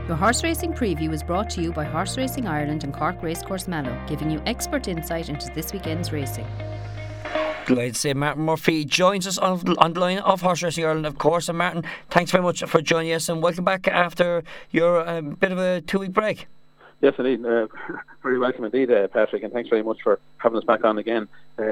Your horse racing preview is brought to you by Horse Racing Ireland and Cork Racecourse Mallow, giving you expert insight into this weekend's racing. Delighted to say Martin Murphy joins us on the line of Horse Racing Ireland, of course. And Martin, thanks very much for joining us and welcome back after your bit of a 2-week break. Yes, indeed. Very welcome indeed, Patrick, and thanks very much for having us back on again.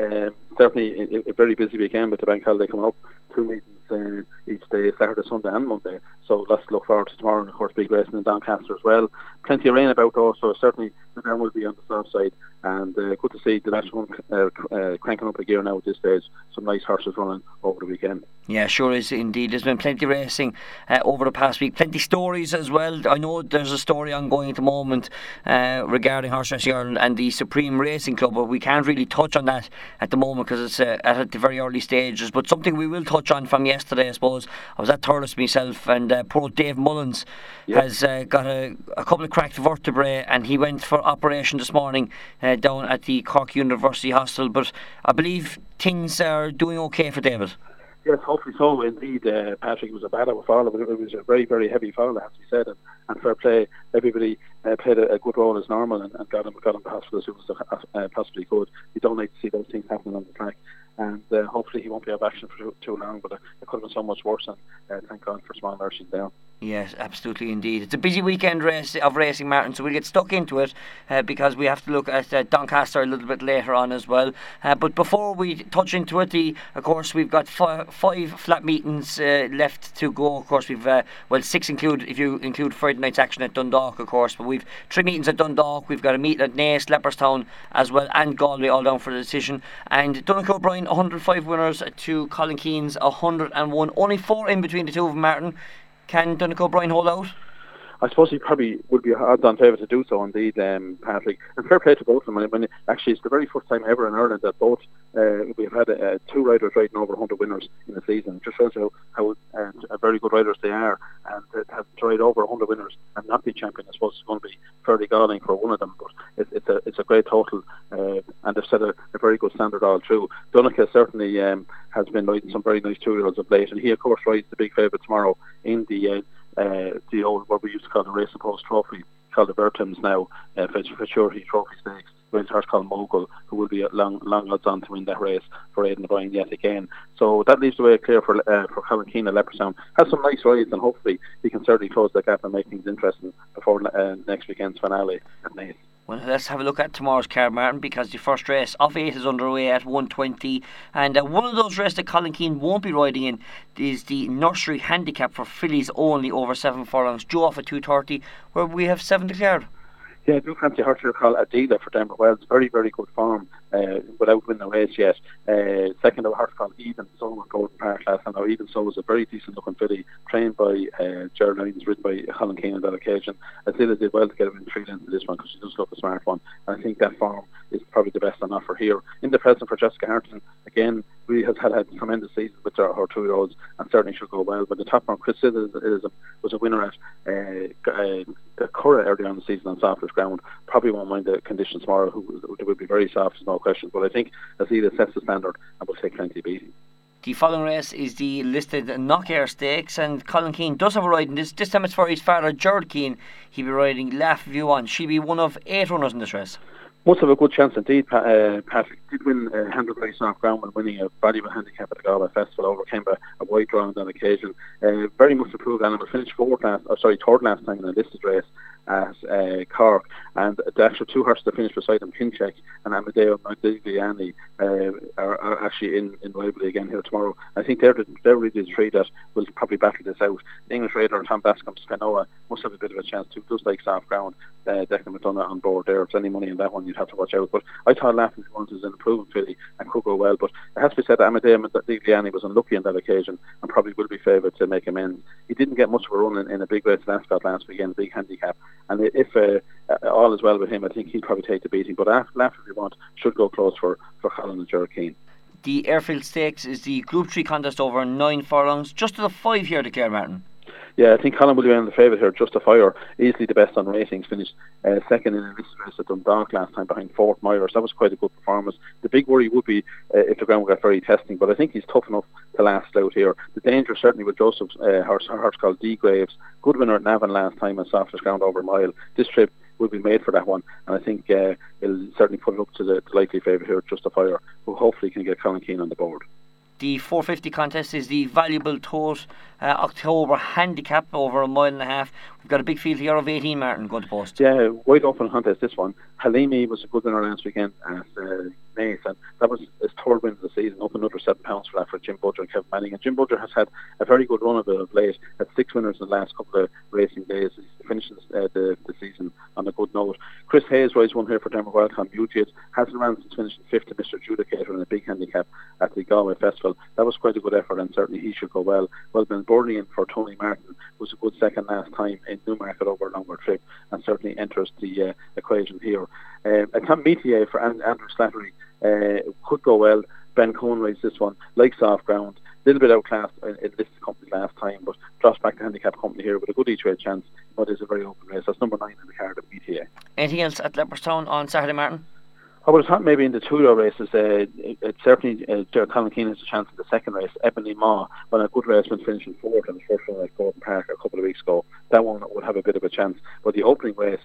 Certainly a very busy weekend with the bank holiday coming up. 2 meetings each day, Saturday, Sunday and Monday. So lots to look forward to tomorrow, and of course big racing in Doncaster as well. Plenty of rain about though, so certainly the down will be on the south side. And good to see the national cranking up a gear now at this stage. Some nice horses running over the weekend. Yeah, sure is indeed. There's been plenty of racing over the past week. Plenty of stories as well. I know there's a story ongoing at the moment regarding Horse Racing Ireland and the Supreme Racing Club, but we can't really touch on that at the moment because it's at the very early stages. But something we will touch on from yesterday, I suppose. I was at Thurles myself, and poor Dave Mullins has got a couple of cracked vertebrae, and he went for operation this morning down at the Cork University Hospital. But I believe things are doing okay for David. Yes, hopefully so. Indeed, Patrick, it was a bad hour fall, but it was a very, very heavy fall, that has to be said. And fair play, everybody played a good role as normal and got him to hospital as soon as possibly could. You don't like to see those things happening on the track. And hopefully he won't be out of action for too long, but it could have been so much worse, and thank God for small mercies there. Yes, absolutely indeed. It's a busy weekend of racing, Martin, so we'll get stuck into it because we have to look at Doncaster a little bit later on as well. But before we touch into it, of course, we've got five flat meetings left to go. Of course, we've 6 if you include Friday night's action at Dundalk, of course. But we've 3 meetings at Dundalk. We've got a meeting at Naas, Leopardstown as well, and Galway all down for the decision. And Donegal O'Brien, 105 winners to Colin Keane's 101. Only 4 in between the two of them, Martin. Can Donegal O'Brien hold out? I suppose he probably would be odds-on favourite to do so, indeed, Patrick. And fair play to both of them. Actually, it's the very first time ever in Ireland that both we've had 2 riders riding over 100 winners in the season. It just shows you how very good riders they are, and to have to ride over 100 winners and not be champion, I suppose, is going to be fairly galling for one of them. But it's a great total, and they've set a very good standard all through. Donegal certainly has been riding some very nice 2-year-olds of late, and he, of course, rides the big favourite tomorrow in the old, what we used to call the Race and Post Trophy, called the Bertams now, Futurity Trophy Stakes. There's a horse called Mogul, who will be long odds on to win that race for Aidan O'Brien yet again. So that leaves the way clear for Colin Keane at Leopardstown. Has some nice rides, and hopefully he can certainly close the gap and make things interesting before next weekend's finale at Naas. Well, let's have a look at tomorrow's card, Martin, because the first race of 8 is underway at 1:20, and one of those races that Colin Keane won't be riding in is the Nursery Handicap for fillies only over 7 furlongs, due off at 2:30, where we have 7 declared. Yeah, I do fancy a horse here called Adela for Denver Wells. Very, very good form without winning the race yet. Second, a horse called Even So at Golden Park last time. Now, Even So was a very decent looking filly, trained by Gerald Lyons, ridden by Colin Keane on that occasion. Adela did well to get him in 3 lengths of this one because she does look a smart one. And I think that form is probably the best on offer here. In the present for Jessica Harton, again, really has had a tremendous season with her 2-year-olds, and certainly should go well. But the top one, Chris Citizen, was a winner at Curra earlier on the season on softest ground. Probably won't mind the conditions tomorrow. It will be very soft, no question. But I think Azila sets the standard and will take plenty of beating. The following race is the listed Knockair Stakes, and Colin Keane does have a ride in this. This time it's for his father, Gerald Keane. He'll be riding Laugh View On. She'll be one of 8 runners in this race. Must have a good chance indeed. Patrick did win 100 race off ground when winning a valuable handicap at the Galway Festival, overcame a wide draw on that occasion. Very much improved animal. Finished third last time in a listed race at Cork, and the actual 2 horses that finished beside him, Kincheck and Amadeo Modigliani, are actually in rivalry again here tomorrow. I think they're really the 3 that will probably battle this out. The English Raider and Tom Bascom's Spinoa must have a bit of a chance too. Does like soft ground. Declan McDonough on board there. If there's any money in that one, you'd have to watch out. But I thought Laughing Ones is an improving filly and could go well. But it has to be said that Amadeo Modigliani was unlucky on that occasion and probably will be favoured to make amends. He didn't get much of a run in a big race in Ascot last weekend, a big handicap. And if all is well with him, I think he'll probably take the beating. But Laugh If You Want should go close for Colin and Gerard Keane. The Airfield Stakes is the Group 3 contest over 9 furlongs. Just to the 5 here, declare Martin. Yeah, I think Colin will be on the favourite here. Justifier, easily the best on ratings, finished second in a list race at Dundalk last time behind Fort Myers. That was quite a good performance. The big worry would be if the ground got very testing, but I think he's tough enough to last out here. The danger certainly with Joseph's horse called D Graves. Good winner at Navan last time on softest ground over a mile. This trip will be made for that one, and I think it'll certainly put it up to the likely favourite here, Justifier, who hopefully can get Colin Keane on the board. The 450 contest is the valuable Tote October handicap over a mile and a half. We've got a big field here of 18, Martin, going to post. Yeah, wide open contest, this one. Halimi was a good winner last weekend at Naas, and that was his third win of the season, up another £7 for that for Jim Budger and Kevin Manning. And Jim Budger has had a very good run of it of late, had 6 winners in the last couple of racing days. He finishes the season on a good note. Chris Hayes rides one here for Dermot Wildcom. Muted Hazel Ranson's finishing 5th to Mr. Judicator in a big handicap at the Galway Festival. That was quite a good effort, and certainly he should go well. Well, Ben Burley for Tony Martin was a good second last time in Newmarket over a longer trip, and certainly enters the equation here. A Tom Metier for Andrew Slattery could go well. Ben Cohen rides this one, like soft ground, a little bit outclassed in this company last time, but drops back to handicap company here with a good each way chance, but is a very open race. That's number 9 in the card of Metier. Anything else at Leopardstown on Saturday, Martin? I would have thought maybe in the 2-year races, certainly Colin Keane has a chance in the second race. Ebony Ma, when a good raceman finishing 4th in the first one at Gordon Park a couple of weeks ago, that one would have a bit of a chance. But the opening race,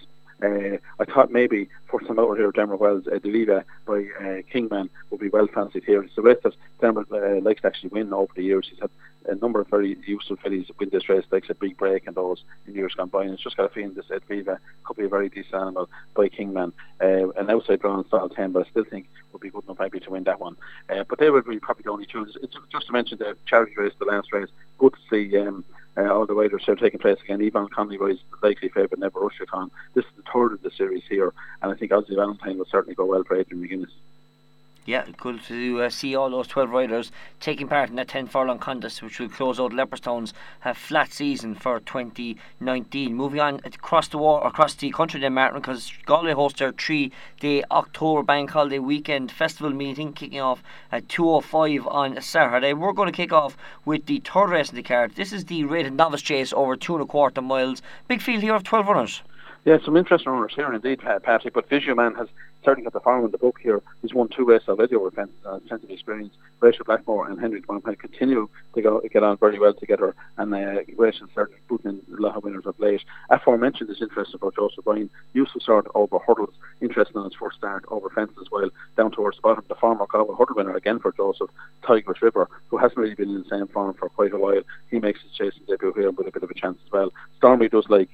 I thought maybe first time out here, Dermot Wells, Deliva by Kingman would be well fancied here. It's the race that Dermot likes to actually win over the years. He's had a number of very useful fillies win this race, like a Big Break and those in years gone by. And it's just got a feeling this Deliva could be a very decent animal by Kingman. An outside draw in style 10, but I still think would be good enough maybe to win that one. But they would be probably the only two. It's just to mention the charity race, the last race. Good to see all the riders are taking place again. Yvonne Conley was the likely favourite, Never Rushicon. This is the third of the series here, and I think Ozzy Valentine will certainly go well for Adrian McGuinness. Yeah, good to see all those 12 riders taking part in that 10 furlong contest, which will close out Leopardstown's flat season for 2019. Moving on across the country then, Martin, because Galway hosts their 3-day October Bank Holiday Weekend Festival meeting, kicking off at 2:05 on Saturday. We're going to kick off with the third race in the card. This is the rated novice chase over 2.25 miles. Big field here of 12 runners. Yeah, some interesting runners here indeed, Patrick, but Visual Man has certainly got the form in the book here. He's won 2 races already over fences and has plenty of experience. Rachel Blackmore and Henry Dwan continue to get on very well together, and Rachel certainly putting in a lot of winners of late. Aforementioned is interesting about Joseph Bryan. Useful start over hurdles, interesting on his first start over fences as well, down towards the bottom. The former Galway hurdle winner again for Joseph, Tigris River, who hasn't really been in the same form for quite a while. He makes his chasing debut here with a bit of a chance as well. Stormy does like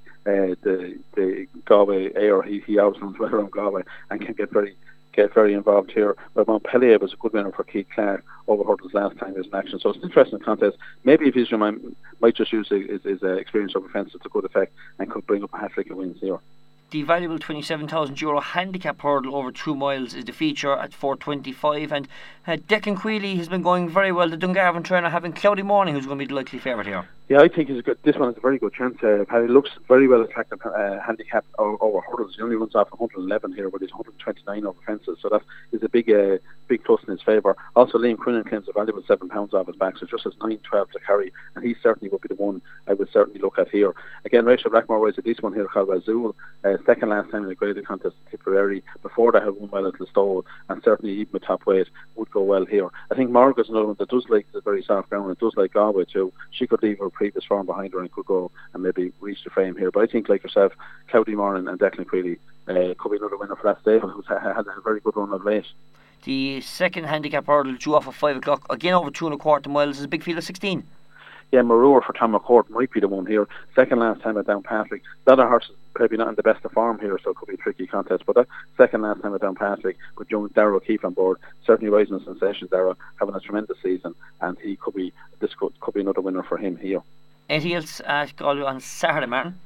the Galway air. He always runs well around Galway and can get very involved here. But Montpellier was a good winner for Keith Clark over hurdles last time as an action. So it's an interesting contest. Maybe if Israel might just use his experience over fences to good effect and could bring up a hat-trick of wins here. The valuable €27,000 handicap hurdle over 2 miles is the feature at 4.25, and Declan Queally has been going very well. The Dungarvan trainer having Cloudy Morning, who's going to be the likely favourite here. Yeah, I think this one has a very good chance. Paddy looks very well attractive handicap over hurdles. He only runs off 111 here, but he's 129 over fences, so that is a big plus in his favour. Also, Liam Quinlan claims a valuable £7 off his back, so just has 9.12 to carry, and he certainly would be the one I would certainly look at here. Again, Rachel Blackmore rides a decent one here called Azul. Second last time in the graded contest at Tipperary. Before that had won well at Listowel, and certainly even with top weight would go well here. I think Margaret's another one that does like the very soft ground and does like Galway too. She could leave her previous form behind her and could go and maybe reach the frame here. But I think, like yourself, Cloudy Moran and Declan Queally could be another winner for that stable, who's had a very good run of late. The second handicap hurdle due off at 5 o'clock, again over 2.25 miles, is a big field of 16. Yeah, Maroor for Tom McCourt might be the one here. Second last time at Downpatrick. The other horse is maybe not in the best of form here, so it could be a tricky contest. But that second last time at Downpatrick with young Darragh O'Keefe on board, certainly rising a sensation. Darragh having a tremendous season, and he could be another winner for him here. Anything else at Galway on Saturday, Martin?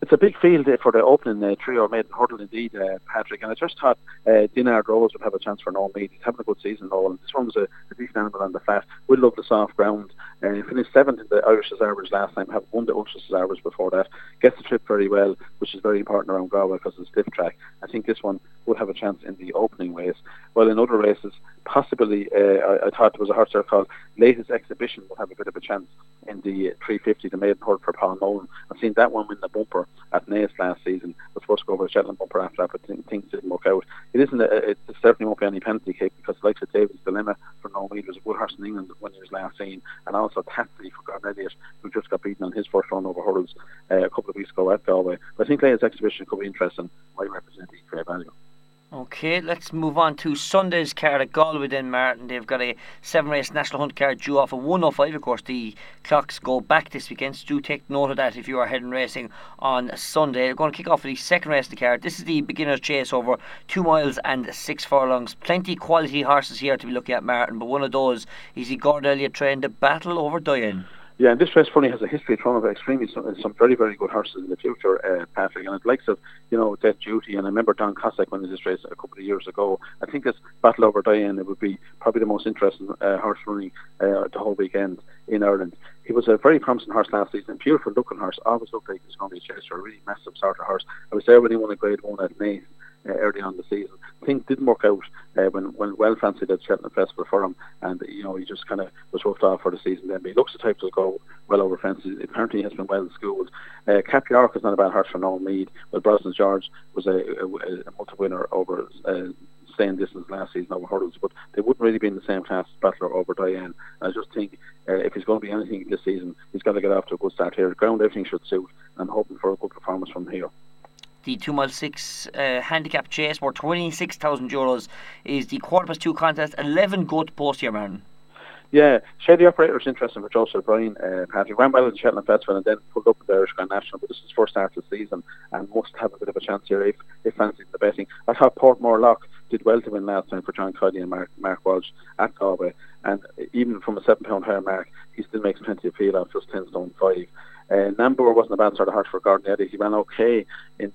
It's a big field for the opening trio maiden hurdle indeed, Patrick. And I just thought Dinard Rose would have a chance for Noel Meade. He's having a good season, Noel. And this one was a decent animal on the flat. We love the soft ground. He finished 7th in the Irish Cesarewitch last time, having won the Ultra Cesarewitch before that. Gets the trip very well, which is very important around Galway because of the stiff track. I think this one would have a chance in the opening race. Well, in other races, possibly, I thought there was a horse there called Latest Exhibition would have a bit of a chance in the 350, the maiden hurdle for Paul Nolan. I've seen that one win the bumper at Naas last season. Was supposed to go over the Shetland bumper after that, but things didn't work out. It certainly won't be any penalty kick because like I said, David's Dilemma for Noel Meade was a good horse in England when he was last seen, and also Tatsy for Gordon Elliott, who just got beaten on his first run over hurdles a couple of weeks ago at Galway. But I think Latest Exhibition could be interesting. Might represent the fair value. Okay, let's move on to Sunday's card at Galway then, Martin. They've got a 7-race National Hunt card due off at 1:05. Of course, the clocks go back this weekend, so do take note of that if you are heading racing on Sunday. They're going to kick off with the second race of the card. This is the beginner's chase over 2 miles and 6 furlongs. Plenty quality horses here to be looking at, Martin, but one of those is the Gordon Elliott train, the Battle Over Diane. Yeah, and this race funny has a history of extremely some very, very good horses in the future, Patrick. And it likes of, Death Duty. And I remember Don Cossack winning this race a couple of years ago. I think this Battle Over Diane, it would be probably the most interesting horse running the whole weekend in Ireland. He was a very promising horse last season, beautiful looking horse. Always looked like he was going to be a chaser, a really massive sort of horse. I was there when he won a Grade 1 at Naas. Early on in the season, things didn't work out when well fancied at Cheltenham Festival for him, and he just kind of was roughed off for the season. Then, but he looks the type to go well over fences. Apparently, he has been well schooled. Cap York is not a bad horse for Noel Meade. Well, Brosnan George was a multi-winner over staying distance last season over hurdles, but they wouldn't really be in the same class as Battler over Diane. I just think if he's going to be anything this season, he's got to get off to a good start here. The ground, everything should suit, and I'm hoping for a good performance from here. The 2 mile 6 handicap chase worth €26,000 is the 2:15 contest. 11 goat post here, Martin. Yeah, Shady Operator is interesting for Joseph O'Brien. Patrick ran well at the Shetland Festival and then pulled up at the Irish Grand National, but this is his first start of the season and must have a bit of a chance here if fancied the betting. I thought Portmore Lock did well to win last time for John Cuddy and Mark Walsh at Galway, and even from a £7 higher mark, he still makes plenty of appeal off just 10 stone 5. Nambur wasn't a bad sort of horse for Gordon Eddy. He ran okay in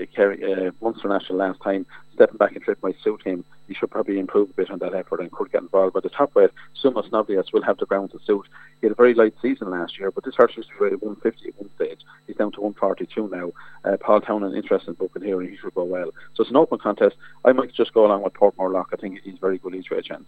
the Munster National last time. Stepping back and trip might suit him. He should probably improve a bit on that effort and could get involved. But the top weight, Sumas Noblias, will have the ground to suit. He had a very light season last year, but this horse used to be rated 150 at one stage. He's down to 142 now. Paul Townend, interesting booking here, and he should go well. So it's an open contest. I might just go along with Portmore Lock. I think he's very good each way a chance.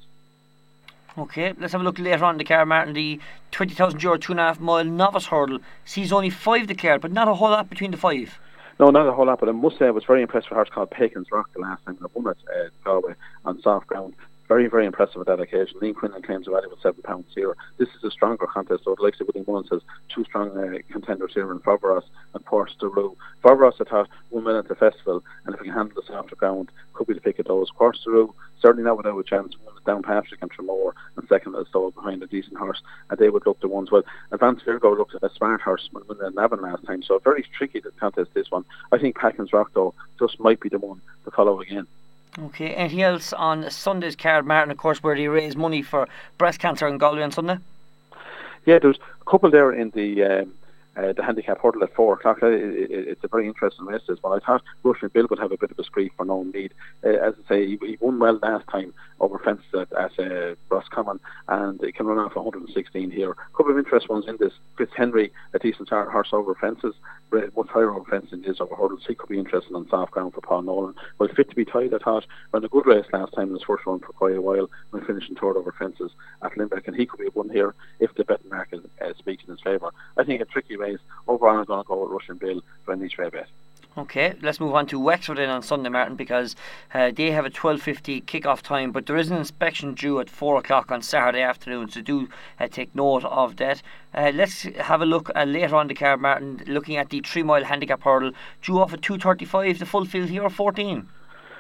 Okay, let's have a look later on in the card, Martin. The €20,000 2.5 mile novice hurdle sees only 5 declared, but not a whole lot between the 5. No, not a whole lot, but I must say I was very impressed with a horse called Pakin's Rock the last time I won at Galway on soft ground. Very, very impressive at that occasion. Liam Quinlan claims a value of £7 here. This is a stronger contest, so the likes of William Mullins has 2 strong contenders here in Favros and Port Sterou. Favros, I thought, won well at the festival, and if he can handle the softer ground, could be the pick of those. Port Sterou, certainly not without a chance. One down Patrick and Tremor, and second as stole behind a decent horse, and they would look the ones. Well, Advanced Virgo looked at a smart horse when the Navan last time, so very tricky to contest this one. I think Pakin's Rock, though, just might be the one to follow again. Okay, anything else on Sunday's card, Martin, of course, where they raise money for breast cancer in Galway on Sunday? Yeah, there's a couple there in the handicap hurdle at 4 o'clock. It's a very interesting race this one. I thought Russian Bill would have a bit of a screed for Noel Meade. As I say, he won well last time over fences at Roscommon, and he can run off 116 here. A couple of interesting ones in this. Fitzhenry, a decent horse over fences, much higher over fences than he is over hurdles. He could be interesting on soft ground for Paul Nolan. Well, fit to be tied, I thought. Ran a good race last time in his first run for quite a while when finishing third over fences at Limerick, and he could be one here if the betting market speaks in his favour. I think a tricky race. Overall, I'm going to go with Russian Bill for an each way bet. Okay, let's move on to Wexford then on Sunday, Martin, because they have a 12:50 kick-off time, but there is an inspection due at 4 o'clock on Saturday afternoon, so do take note of that. Let's have a look later on the card, Martin, looking at the 3 mile handicap hurdle, due off at 2:35, the full field here, 14.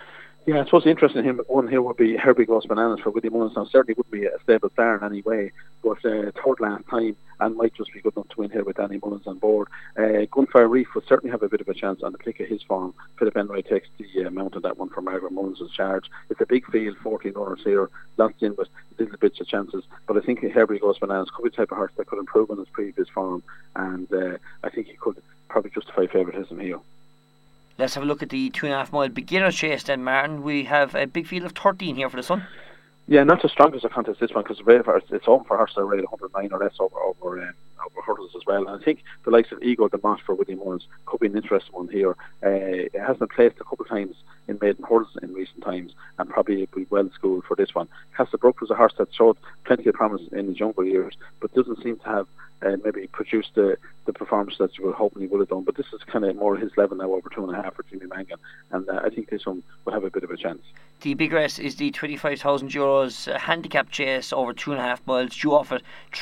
Yeah, I suppose the interest in him one here would be Herbie Goes Bananas for Willie Mullins. Now certainly wouldn't be a stable star in any way, but third last time and might just be good enough to win here with Danny Mullins on board. Gunfire Reef would certainly have a bit of a chance on the pick of his form. Philip Enright takes the mount of that one for Margaret Mullins' charge. It's a big field, 14 runners here, lots in with little bits of chances, but I think Herbie Goes Bananas could be the type of horse that could improve on his previous form, and I think he could probably justify favouritism here. Let's have a look at the 2.5 mile beginner chase then, Martin. We have a big field of 13 here for this one. Yeah, not as strong as the contest this one, because it's open for horses that are rated 109 or less over hurdles as well. And I think the likes of Ego de Mott for Willie Mullins could be an interesting one here. It has been placed a couple of times in maiden hurdles in recent times, and probably be well schooled for this one. Castlebrook was a horse that showed plenty of promise in his younger years, but doesn't seem to have maybe produced the performance that you were hoping he would have done. But this is kind of more his level now, over 2.5 for Jimmy Mangan, and I think this one will have a bit of a chance. The big race is the €25,000 handicap chase over 2.5 miles, due off at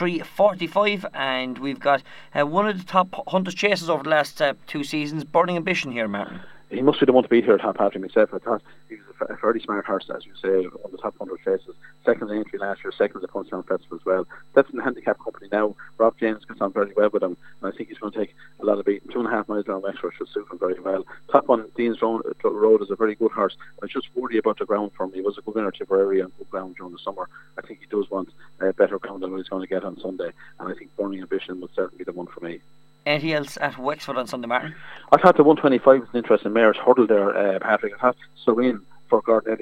3:45, and we've got one of the top hunters chases over the last 2 seasons, Burning Ambition here, Martin. He must be the one to beat here at Top Patrick myself. I thought he was a fairly smart horse, as you say, on the top 100 chases. Second in the entry last year, second in the Punchestown Festival as well. That's in the handicap company now. Rob James gets on very well with him, and I think he's going to take a lot of beating. 2.5 miles down Wexford should suit him very well. Top one, Dean's Road is a very good horse. I just worry about the ground for him. He was a good winner Tipperary on good ground during the summer. I think he does want better ground than what he's going to get on Sunday, and I think Burning Ambition would certainly be the one for me. Anything else at Wexford on Sunday, Martin? I thought the 125 was an interesting mare's hurdle there, Patrick. I thought Serene for Gordon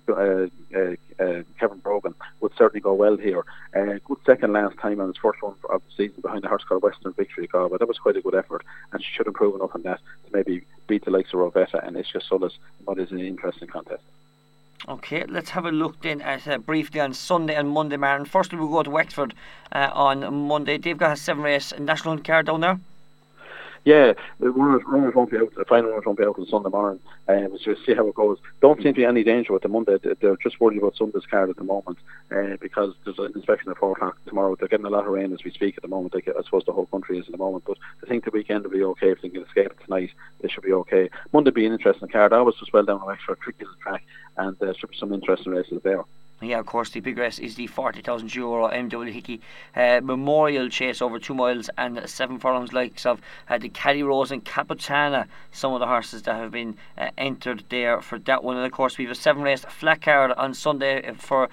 Elliott, Kevin Brogan would certainly go well here. Good second last time on his first one of the season behind a horse called Western Victory Galway. That was quite a good effort, and she should improve enough on that to maybe beat the likes of Rovetta and Ischa Solis in what is an interesting contest. Okay, let's have a look then at briefly on Sunday and Monday, Martin. Firstly, we'll go to Wexford on Monday. They've got a 7-race national hunt card down there. Yeah, the runners won't be out. The final runners won't be out on Sunday morning. We'll just see how it goes. Don't seem to be any danger with the Monday. They're just worried about Sunday's card at the moment because there's an inspection at 4 o'clock tomorrow. They're getting a lot of rain as we speak at the moment. I suppose the whole country is at the moment. But I think the weekend will be okay. If they can escape it tonight, they should be okay. Monday will be an interesting card. I was just well down on extra tricky as a track, and there should be some interesting races there. Yeah, of course, the big race is the €40,000 MW Hickey Memorial Chase over 2 miles and 7 furlongs, likes of the Caddy Rose and Capitana, some of the horses that have been entered there for that one. And of course, we have a 7-race flat card on Sunday for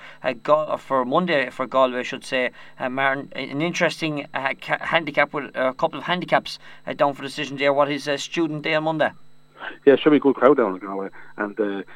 Monday for Galway, I should say. Martin, an interesting handicap with a couple of handicaps down for decision there. What is Student Day on Monday? Yeah, it should be a good crowd down in Galway, and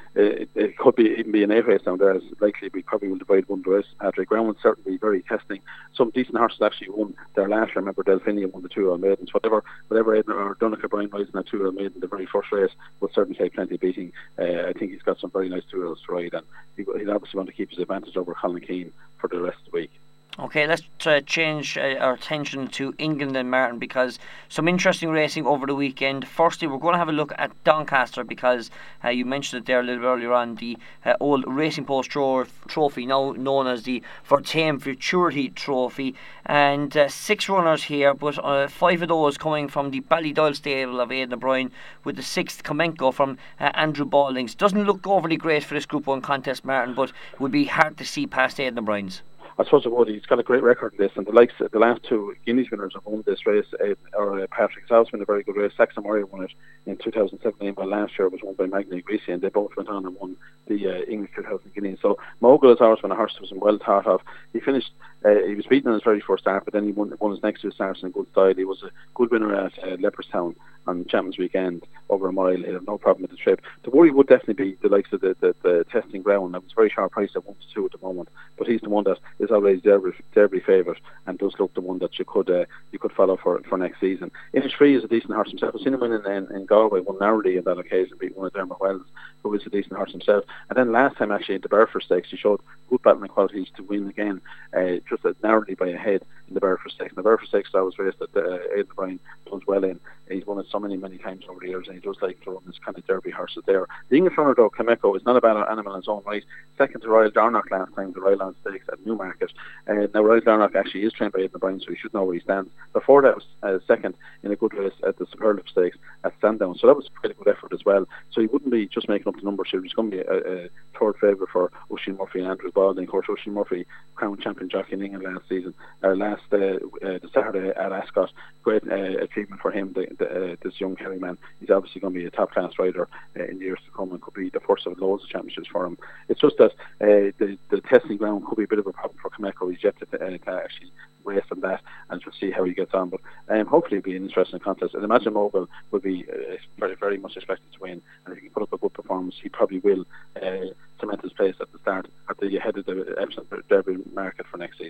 it could be even be an 8 race down there. It's likely we probably will divide one race. Patrick Ground will certainly be very testing. Some decent horses actually won there last year. I remember Delphinia won the 2-year-old maidens. Whatever Aidan or Donica Brian rides in that 2-year-old maiden, the very first race, will certainly take plenty of beating. I think he's got some very nice 2-year-olds to ride, and he'll obviously want to keep his advantage over Colin Keane for the rest of the week. Okay, let's change our attention to England and Martin, because some interesting racing over the weekend. Firstly, we're going to have a look at Doncaster, because you mentioned it there a little bit earlier on, the old Racing Post Trophy, now known as the Fortame Futurity Trophy, and 6 runners here, but 5 of those coming from the Ballydoyle stable of Aidan O'Brien, with the 6th Comenco from Andrew Baldings. Doesn't look overly great for this Group 1 contest, Martin, but it would be hard to see past Aidan O'Brien's. I suppose it would. He's got a great record in this, and the last 2 Guineas winners have won this race. Patrick South's been a very good race. Saxon Murray won it in 2017, while last year it was won by Magni Grisi, and they both went on and won the English 2000 Guineas. So Mogul has always been a horse that was well thought of. He finished. He was beaten in his very first start, but then he won his next 2 starts in good style. He was a good winner at Leopardstown on Champions Weekend over a mile. He had no problem with the trip. The worry would definitely be the likes of the testing ground. That was very sharp price at 1-2 at the moment, but he's the one that is always Derby favourite and does look the one that you could follow for next season. Innisfree is a decent horse himself. I've seen him win in Galway, won narrowly on that occasion, beat one of Dermot Wells, who is a decent horse himself. And then last time actually at the Burford Stakes, he showed good battling qualities to win again, just narrowly by a head. in the Burford Stakes. And the Burford Stakes, I was raised that Aidan O'Brien does well in. He's won it so many times over the years, and he does like to run this kind of derby horses there. The English runner, though, Cameco, is not a bad animal in his own right. Second to Royal Darnock last time, the Royal Land Stakes at Newmarket. Now, Royal Darnock actually is trained by Aidan O'Brien, so he should know where he stands. Before that was second in a good race at the Superlative Stakes at Sandown, so that was quite a good effort as well. So he wouldn't be just making up the numbers here. He's going to be a third favourite for Oisin Murphy and Andrew Baldwin. Of course, Oisin Murphy, crown champion jockey in England last Saturday at Ascot. Great achievement for him, this young Kerry man. He's obviously going to be a top class rider in years to come and could be the first of loads of championships for him. It's just that the testing ground could be a bit of a problem for Cameco. He's yet to actually race on that, and we'll see how he gets on. But hopefully it'll be an interesting contest. And Imagine Mogul will be very, very much expected to win, and if he can put up a good performance, he probably will cement his place at the start, at the head of the Epsom Derby market for next season.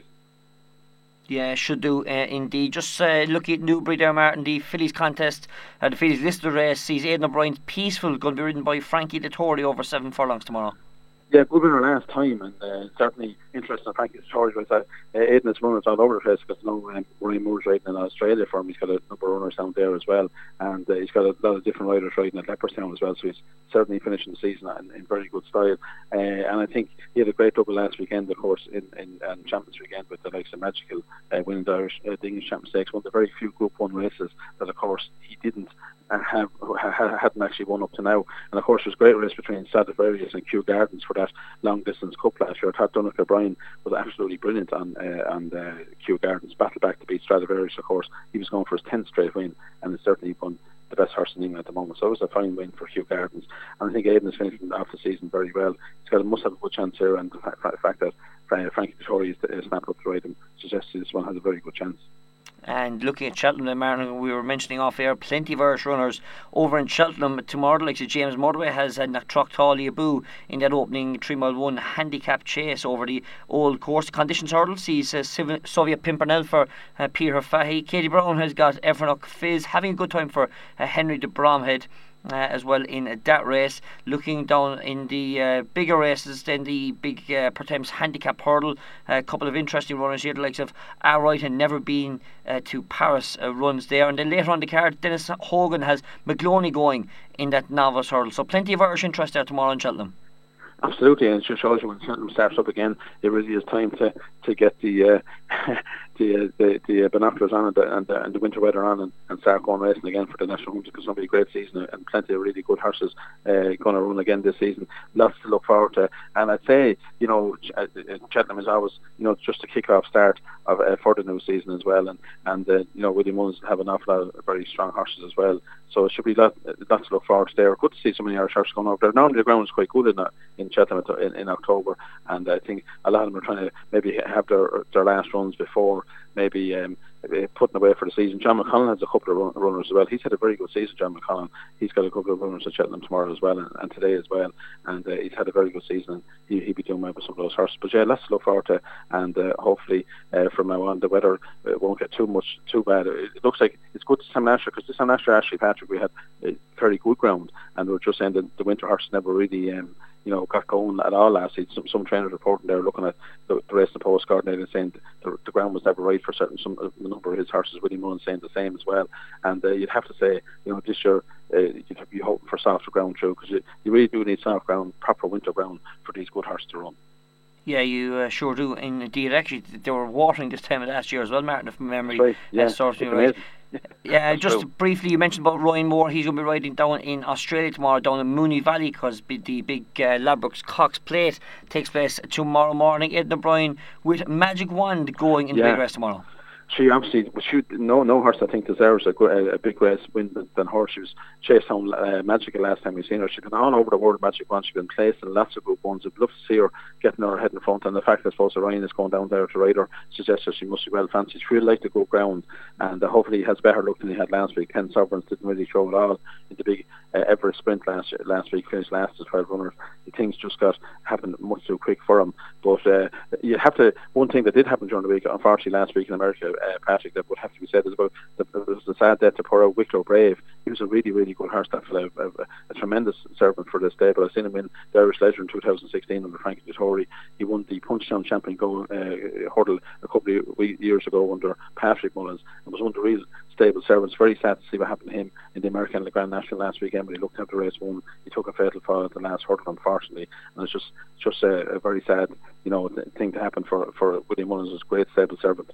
Yeah, should do indeed. Just looking at Newbury there, Martin, the fillies contest, the fillies listed race sees Aidan O'Brien's Peaceful going to be ridden by Frankie Dettori over 7 furlongs tomorrow. Yeah, good winner last time, and certainly interesting. Frankie's charge with that. Aidan has run it all over the place because Ryan Moore's riding in Australia for him. He's got a number of runners down there as well, and he's got a lot of different riders riding at Leopardstown as well. So he's certainly finishing the season in very good style. And I think he had a great double last weekend, of course, in Champions Weekend with the likes of Magical winning the English Champions Stakes, one of the very few Group 1 races that, of course, he didn't hadn't actually won up to now. And of course there's a great race between Stradivarius and Kew Gardens for that long distance cup last year. I thought Donnacha O'Brien was absolutely brilliant on Kew Gardens, battled back to beat Stradivarius. Of course he was going for his 10th straight win, and it's certainly won the best horse in England at the moment. So it was a fine win for Kew Gardens, and I think Aidan is finishing off the season very well. Must have a good chance here, and the fact that Frankie Dettori is snapped up to ride him suggests this one has a very good chance. And looking at Cheltenham and Martin, we were mentioning off air, plenty of Irish runners over in Cheltenham tomorrow. Like James Murdoway has Truchtali Abu in that opening 3 mile 1 handicap chase over the old course. Conditions hurdle sees Soviet Pimpernel for Peter Fahy. Katie Brown has got Evernock Fizz having a good time for Henry de Bromhead. As well in that race. Looking down in the bigger races, then the big Pertemps handicap hurdle, a couple of interesting runners here, the likes of Arwright and Never Been to Paris runs there, and then later on the card Dennis Hogan has McGloney going in that novice hurdle. So plenty of Irish interest there tomorrow in Cheltenham. Absolutely, and it just shows you when Cheltenham starts up again, it really is time to get the binoculars on and the winter weather on and start going racing again for the national hunt, because it's going to be a great season and plenty of really good horses going to run again this season. Lots to look forward to, and I'd say Cheltenham is always just a kick-off start of for the new season as well, and William Mullins have an awful lot of very strong horses as well, so it should be lots to look forward to there. Good to see so many Irish horses going over there. Normally the ground is quite good in Cheltenham in October, and I think a lot of them are trying to maybe have their last runs before maybe putting away for the season. John McConnell has a couple of runners as well. He's had a very good season, John McConnell. He's got a couple of runners at Cheltenham tomorrow as well, and today as well, and he's had a very good season, and he'll be doing well with some of those horses. But yeah, let's look forward to, and hopefully from now on the weather won't get too bad. It looks like it's good to Sam Nasher, because this Sam Nasher, Ashley Patrick, we had very good ground, and we were just saying that the winter horses never really got going at all last season. Some trainers reporting there looking at the race in the postcard and saying the ground was never right for the number of his horses. William Mullins saying the same as well. And you'd have to say, this year you'd be hoping for softer ground too, because you really do need soft ground, proper winter ground for these good horses to run. Yeah, you sure do. Indeed, actually, they were watering this time of last year as well, Martin, if memory right. Yeah, serves me right. Yeah, just true. Briefly, you mentioned about Ryan Moore. He's going to be riding down in Australia tomorrow, down in Mooney Valley, because the big Ladbrokes Cox Plate takes place tomorrow morning. Aidan O'Brien with Magic Wand going in the big race tomorrow. She obviously, no horse I think deserves a big race win than her. She was chased home Magical last time we've seen her. She's been all over the world, Magic One. She's been placed in lots of Group 1s. I'd love to see her getting her head in front, and the fact that I suppose Ryan is going down there to ride her suggests that she must be well fancied. She really liked to go ground, and hopefully he has better luck than he had last week. 10 Sovereigns didn't really show at all in the big Everest Sprint last week, finished last as 12 runners. Things just happened much too quick for him. But you have to, one thing that did happen during the week, unfortunately last week in America, Patrick, that would have to be said as well. There was the sad death to poor Wicklow Brave. He was a really, really good horse, that fellow, a tremendous servant for the stable. I've seen him win the Irish Leisure in 2016 under Frankie Dettori. He won the Punchestown Champion hurdle a couple of years ago under Patrick Mullins, and was one of the real stable servants. Very sad to see what happened to him in the American Le Grand National last weekend when he looked after race one. He took a fatal fall at the last hurdle, unfortunately, and it's just a very sad, thing to happen for William Mullins, a great stable servant.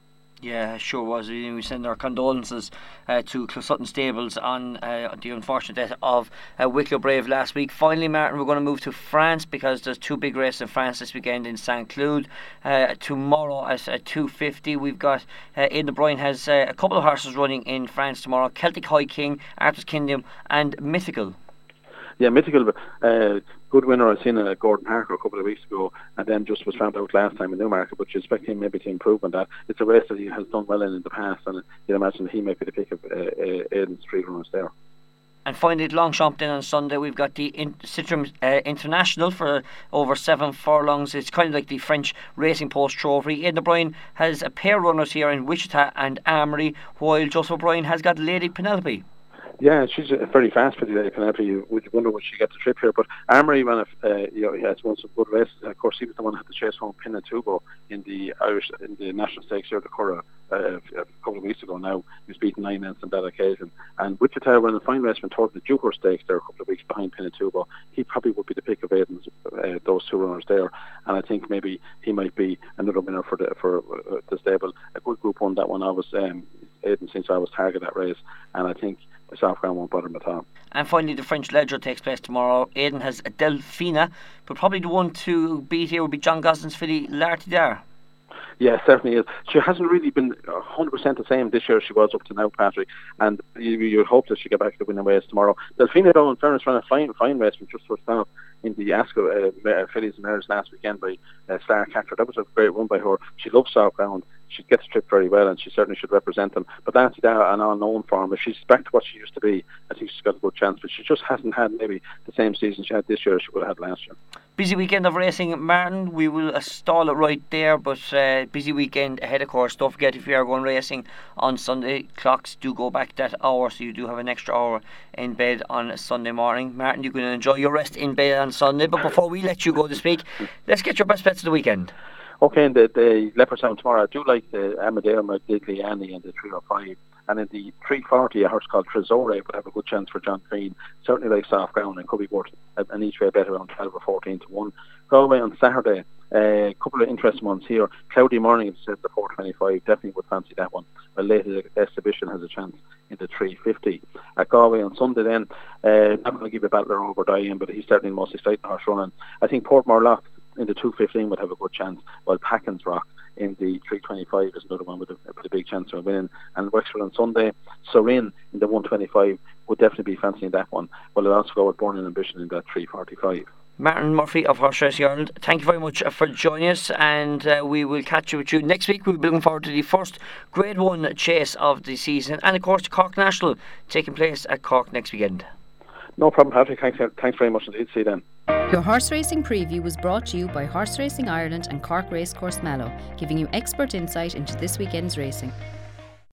Yeah, sure was. We send our condolences to Closutton Stables on the unfortunate death of Wicklow Brave last week. Finally, Martin, we're going to move to France because there's two big races in France this weekend in St. Cloud. Tomorrow at 2:50, we've got Aidan O'Brien has a couple of horses running in France tomorrow: Celtic High King, Arthur's Kingdom, and Mythical. Yeah, Mythical, good winner. I seen Gordon Parker a couple of weeks ago, and then just was found out last time in Newmarket. But you expect him maybe to improve on that. It's a race that he has done well in the past, and you'd imagine that he might be the pick of Aidan's three runners there. And finally, at Longchamp then on Sunday, we've got the Citroën International for over 7 furlongs. It's kind of like the French Racing Post Trophy. Aidan O'Brien has a pair of runners here in Wichita and Armory, while Joseph O'Brien has got Lady Penelope. Yeah, she's a very fast pretty Lady Penelope. You would wonder would she get the trip here. But Armory he has won some good races. Of course, he was the one that had to chase home Pinatubo in the National Stakes here at the Curragh a couple of weeks ago now. He was beaten 9 lengths on that occasion. And Wichita ran a fine race when toward the Dewhurst Stakes there a couple of weeks behind Pinatubo. He probably would be the pick of Aidan's, those two runners there. And I think maybe he might be another winner for the stable. A good Group 1, that one always, Aidan seems to always target that race. And I think soft ground won't bother him at all. And finally, the French Ledger takes place tomorrow. Aidan has Delphina, but probably the one to beat here would be John Gosling's filly L'Artidar. Yeah, certainly is. She hasn't really been 100% the same this year as she was up to now, Patrick, and you'd hope that she get back to the winning ways tomorrow. Delphina, though, in fairness, ran a fine race from just first off in the Ascot fillies and mares last weekend by Star Catcher. That was a great run by her. She loves soft ground. She gets the trip very well, and she certainly should represent them. But that's an unknown form. If she's back to what she used to be, I think she's got a good chance. But she just hasn't had maybe the same season she had this year as she would have had last year. Busy weekend of racing, Martin. We will stall it right there, but busy weekend ahead, of course. Don't forget, if you are going racing on Sunday, clocks do go back that hour, so you do have an extra hour in bed on Sunday morning. Martin, you can enjoy your rest in bed on Sunday. But before we let you go this week, let's get your best bets of the weekend. Okay, in the Leopardstown tomorrow, I do like the Amadeo Modigliani and the 305. And in the 340, a horse called Tresore would have a good chance for John Green. Certainly like soft ground and could be worth an each way bet around 12 or 14 to 1. Galway on Saturday, a couple of interesting ones here. Cloudy Morning, it's set the 425. Definitely would fancy that one. But later, Exhibition has a chance in the 350. At Galway on Sunday then, not going to give a battler over Diane, but he's certainly the most exciting horse running. I think Portmore Lock in the 215 would have a good chance, while Packens Rock in the 325 is another one with a big chance of winning. And Wexford on Sunday, Sorin in the 125 would definitely be fancying that one, while I'll also go with Born in Ambition in that 345. Martin Murphy of Horse Racing Ireland, thank you very much for joining us, and we will catch you with you next week. We'll be looking forward to the first Grade 1 chase of the season, and of course the Cork National taking place at Cork next weekend. No problem, Patrick. Thanks very much indeed. See you then. Your horse racing preview was brought to you by Horse Racing Ireland and Cork Racecourse Mallow, giving you expert insight into this weekend's racing.